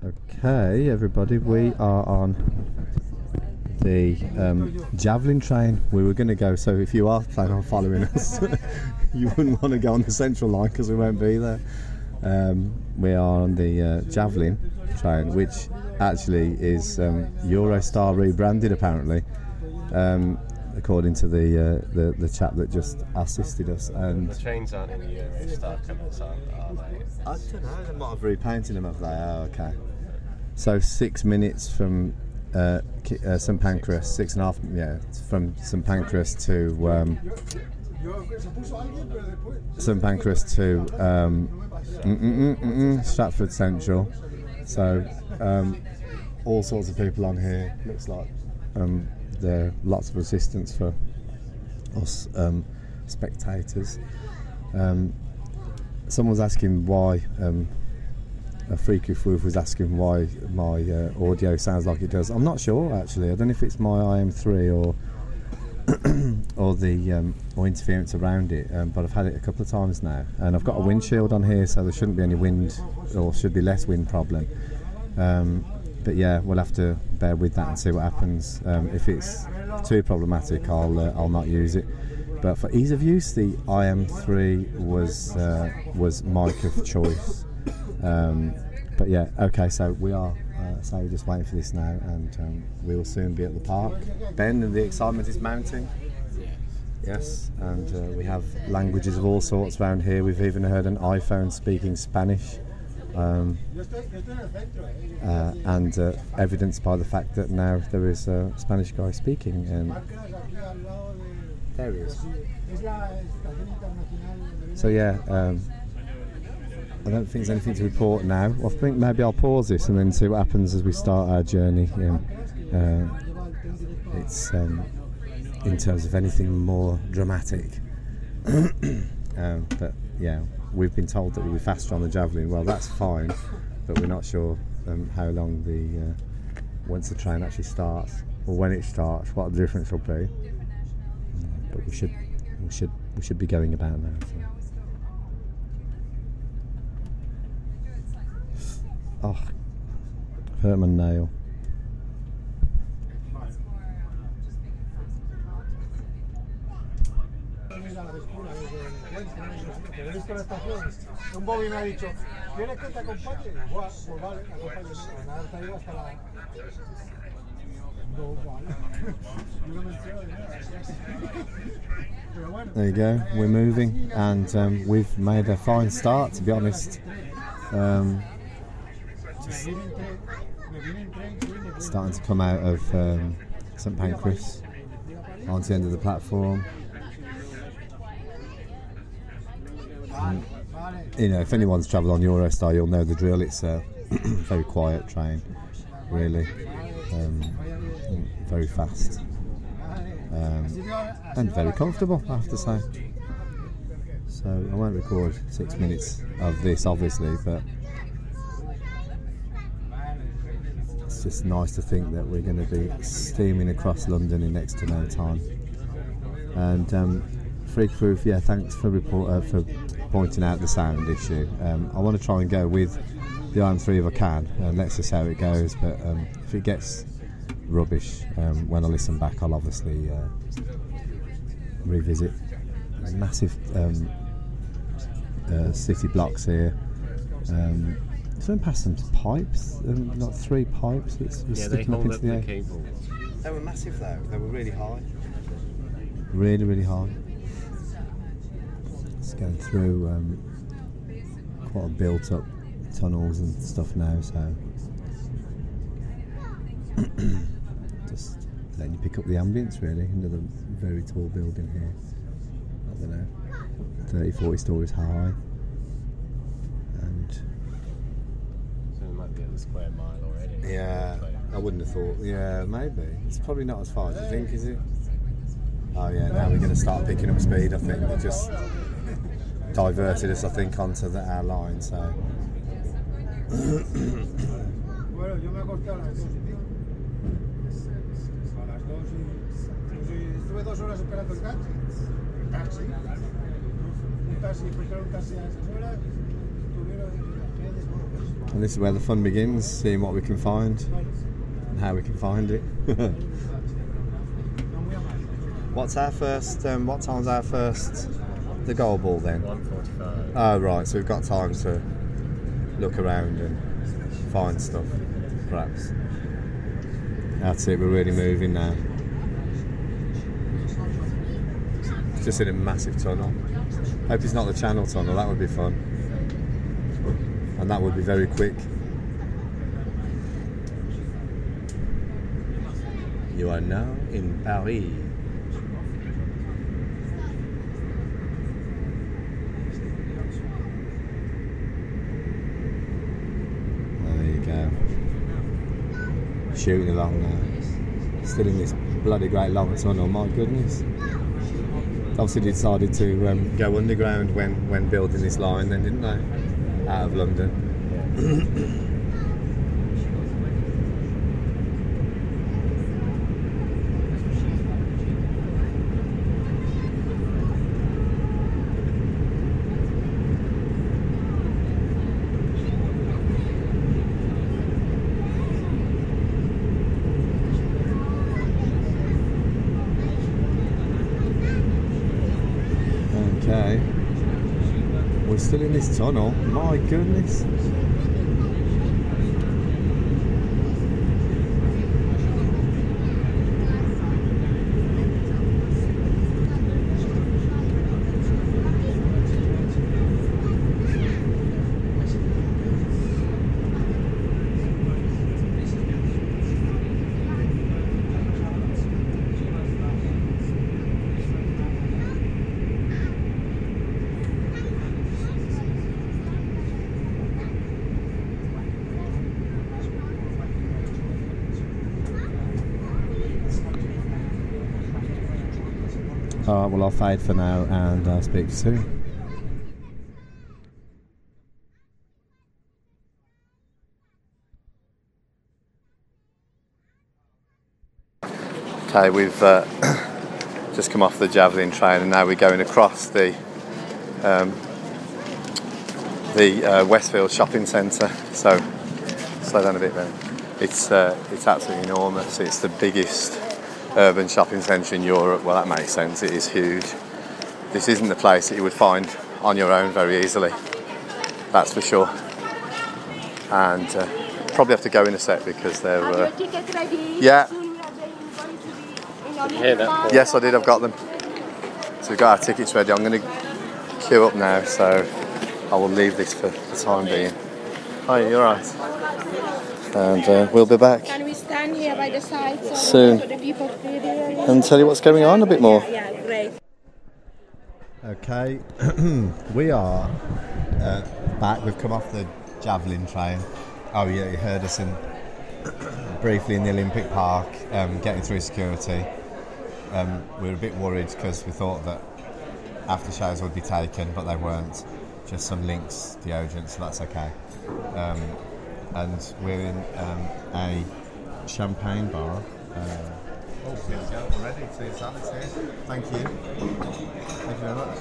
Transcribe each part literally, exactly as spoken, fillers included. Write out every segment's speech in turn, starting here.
Okay, everybody, we are on the um, Javelin train. We were going to go, so if you are planning on following us, you wouldn't want to go on the Central line because we won't be there. Um, we are on the uh, Javelin train, which actually is um, Eurostar rebranded, apparently, um, according to the, uh, the the chap that just assisted us. And the trains aren't in the Eurostar colours, are they? I don't know, they might have repainted them, have they? Oh, okay. So six minutes from uh, uh, St Pancras, six and a half, yeah, from St Pancras to um, St Pancras to um, mm, mm, mm, mm, Stratford Central. So um, all sorts of people on here. Looks like um, there are lots of resistance for us um, spectators. Um, someone's asking why. Um, A Freaky Foof was asking why my uh, audio sounds like it does. I'm not sure, actually. I don't know if it's my I M three or or the um, or interference around it, um, but I've had it a couple of times now, and I've got a windshield on here, so there shouldn't be any wind, or should be less wind problem. Um, but yeah, we'll have to bear with that and see what happens. Um, if it's too problematic, I'll uh, I'll not use it. But for ease of use, the I M three was uh, was mic of choice. Um, but yeah, okay, so we are uh, so we're just waiting for this now, and um, we will soon be at the park. Ben, and the excitement is mounting. Yes, and uh, we have languages of all sorts around here. We've even heard an iPhone speaking Spanish, um, uh, and uh, evidenced by the fact that now there is a Spanish guy speaking. Um, there he is. So yeah. Um, I don't think there's anything to report now. I think maybe I'll pause this and then see what happens as we start our journey. You know, uh, it's um, in terms of anything more dramatic. um, but yeah, we've been told that we'll be faster on the Javelin. Well, that's fine, but we're not sure um, how long the uh, once the train actually starts or when it starts, what the difference will be. But we should, we should, we should be going about now. So. Oh, hurt my nail. Un Bobby me ha dicho, ¿quieres que te acompañe? Pues vale, acompáñame. Nada, te iba hasta la... No, vale. Yo no me entero de nada. There you go, we're moving, and um, we've made a fine start, to be honest. Um, Just starting to come out of um, St Pancras onto the end of the platform. And, you know, if anyone's travelled on Eurostar, you'll know the drill. It's a very quiet train, really, um, very fast, um, and very comfortable, I have to say. So I won't record six minutes of this, obviously, but it's just nice to think that we're going to be steaming across London in next to no time. And um, Freaky Foof, yeah, thanks for report uh, for pointing out the sound issue. Um, I want to try and go with the I M three if I can, and let's just see how it goes. But um, if it gets rubbish um, when I listen back, I'll obviously uh, revisit. Massive um, uh, city blocks here. Um, So past some pipes, um, like three pipes that's yeah, sticking up into the, the air. cables. They were massive though, they were really high. Really, really high. It's going through um, quite a built up tunnels and stuff now, so just letting you pick up the ambience really. Another very tall building here. I don't know, thirty, forty stories high. And At the square mile already. yeah, I wouldn't have thought. Yeah, maybe. It's probably not as far as you think, is it? Oh yeah, now we're going to start picking up speed. I think they just diverted us, I think, onto the, our line. So. Bueno, yo me acosté a las dos y pico. A las dos y... Estuve dos horas esperando el taxi. El taxi. Un taxi, pues era un taxi a esas horas. Tuvieron... And this is where the fun begins, seeing what we can find and how we can find it. What's our first, um, what time's our first, the goal ball then? one forty-five. Oh right, so we've got time to look around and find stuff, perhaps. That's it, we're really moving now. It's just in a massive tunnel. Hope it's not the Channel Tunnel, that would be fun. And that would be very quick. You are now in Paris. There you go. Shooting along now. Still in this bloody great long tunnel, my goodness. Obviously they decided to um, go underground when, when building this line then, didn't they? Out of London. Okay. We're still in this tunnel. My goodness. Alright, well I'll fade for now and I'll speak to you soon. Okay, we've uh, just come off the Javelin train and now we're going across the um, the uh, Westfield shopping centre. So slow down a bit then. It's uh, it's absolutely enormous. It's the biggest urban shopping centre in Europe. Well, that makes sense, it is huge. This isn't the place that you would find on your own very easily, that's for sure. And uh, probably have to go in a sec because they're... Uh, Have your ticket ready? yeah. Soon we are going to be in our you hear that? Yes, I did, I've got them. So we've got our tickets ready. I'm going to queue up now, so I will leave this for the time being. Hi, you're right. And uh, we'll be back. Can we stand here by the side so Soon. so the people see the And tell you what's going on a bit more. Yeah, yeah, great. Okay, we are uh, back. We've come off the Javelin train. Oh yeah, you heard us in briefly in the Olympic Park, um, getting through security. Um, we were a bit worried because we thought that aftershows would be taken, but they weren't. Just some links, deodorant, so that's okay. Um, and we're in um, a champagne bar. Uh, oh, here we go, we're ready. See the salads here. Thank you. Thank you very much.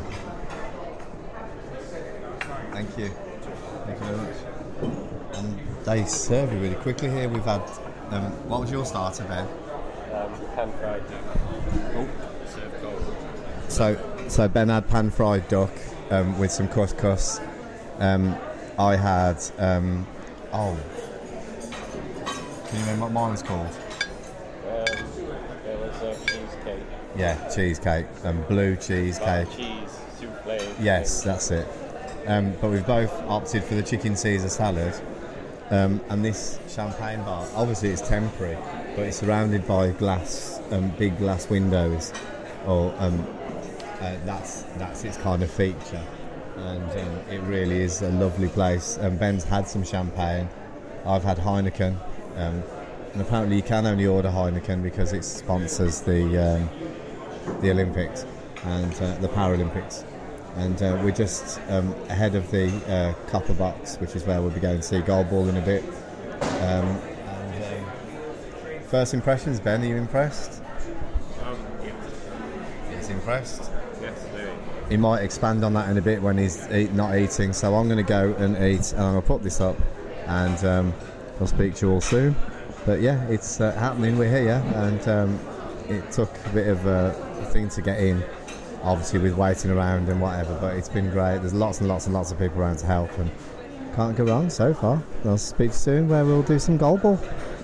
Thank you. Thank you very much. And they serve you really quickly here. We've had, um, what was your starter, Ben? Um, pan fried duck. Oh, served cold. So, so Ben had pan fried duck um, with some couscous. Um, I had, um, oh, can you remember what mine was called? Um, there was a cheesecake. Yeah, cheesecake, um, blue cheesecake. Black cheese, souffle. Yes, that's it. Um, but we've both opted for the chicken Caesar salad. Um, and this champagne bar, obviously it's temporary, but it's surrounded by glass, um, big glass windows. Or um, uh, that's that's its kind of feature, and um, it really is a lovely place. Um, Ben's had some champagne. I've had Heineken, um, and apparently you can only order Heineken because it sponsors the um, the Olympics and uh, the Paralympics. And uh, we're just um, ahead of the uh, copper box, which is where we'll be going to see goalball in a bit. Um, and, uh, first impressions, Ben, are you impressed? Um, yes. Yes, impressed. Yes, very. he might expand on that in a bit when he's eat, not eating. So I'm going to go and eat, and I'm going to put this up, and um, I'll speak to you all soon. But yeah, it's uh, happening. We're here, and um, it took a bit of a thing to get in, obviously with waiting around and whatever. But it's been great. There's lots and lots and lots of people around to help, and can't go wrong so far. I'll speak soon where we'll do some goal ball.